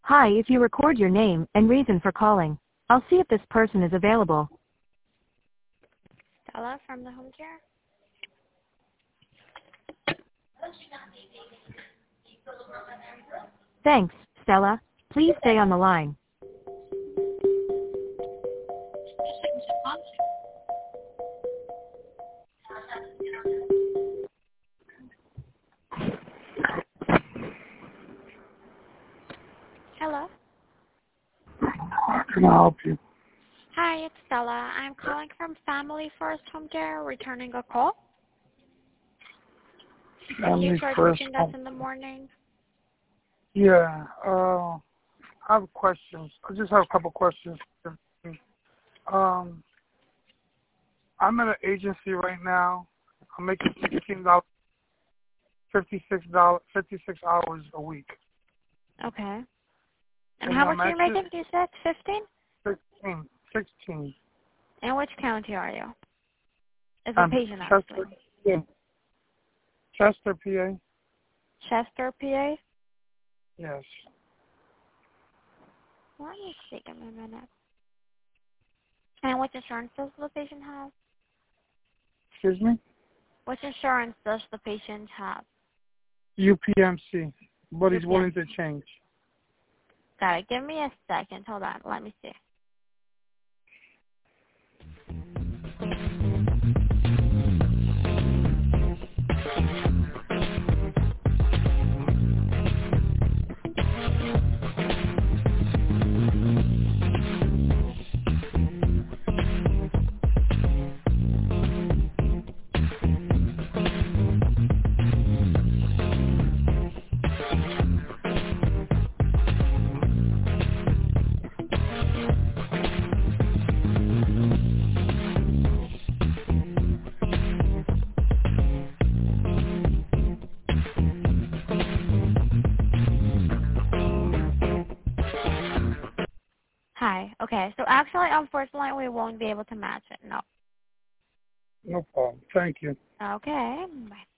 Hi, if you record your name and reason for calling, I'll see if this person is available. Stella from the home care. Thanks, Stella. Please stay on the line. Hello. How can I help you? Hi, it's Stella. I'm calling from Family First Home Care, returning a call. You tried reaching us in the morning. Yeah, I have questions. I just have a couple questions. I'm at an agency right now. I'm making $16, 56 hours a week. Okay. And how much are you making? You said 15? 16. And which county are you? Is a patient Chester, yeah. Chester, PA. Chester, PA? Yes. Let me see. Give me a minute. And which insurance does the patient have? Excuse me? Which insurance does the patient have? UPMC, but he's willing to change. Got it. Give me a second. Hold on. Let me see. Hi. Okay. So actually, unfortunately, we won't be able to match it. No. No problem. Thank you. Okay. Bye.